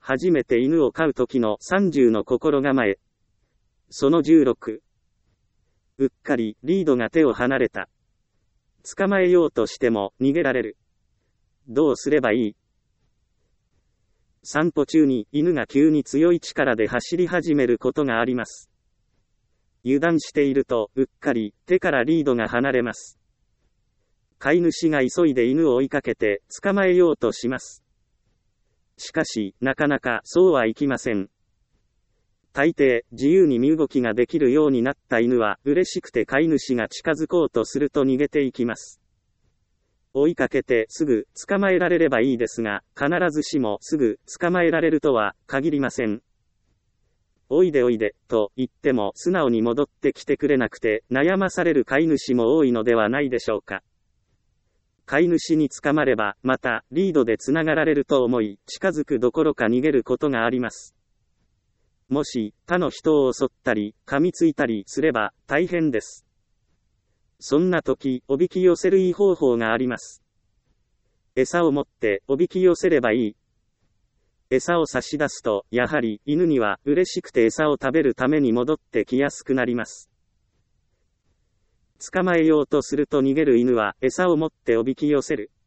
初めて犬を飼う時の30の心構え。その16。うっかりリードが手を離れた。捕まえようとしても逃げられる。どうすればいい？散歩中に犬が急に強い力で走り始めることがあります。油断しているとうっかり手からリードが離れます。飼い主が急いで犬を追いかけて捕まえようとします。しかし、なかなかそうはいきません。大抵、自由に身動きができるようになった犬は、嬉しくて飼い主が近づこうとすると逃げていきます。追いかけてすぐ捕まえられればいいですが、必ずしもすぐ捕まえられるとは限りません。おいでおいで、と言っても素直に戻ってきてくれなくて、悩まされる飼い主も多いのではないでしょうか。飼い主に捕まれば、また、リードでつながられると思い、近づくどころか逃げることがあります。もし、他の人を襲ったり、噛みついたりすれば、大変です。そんな時、おびき寄せるいい方法があります。餌を持って、おびき寄せればいい。餌を差し出すと、やはり、犬には、嬉しくて餌を食べるために戻ってきやすくなります。捕まえようとすると逃げる犬は、餌を持っておびき寄せる。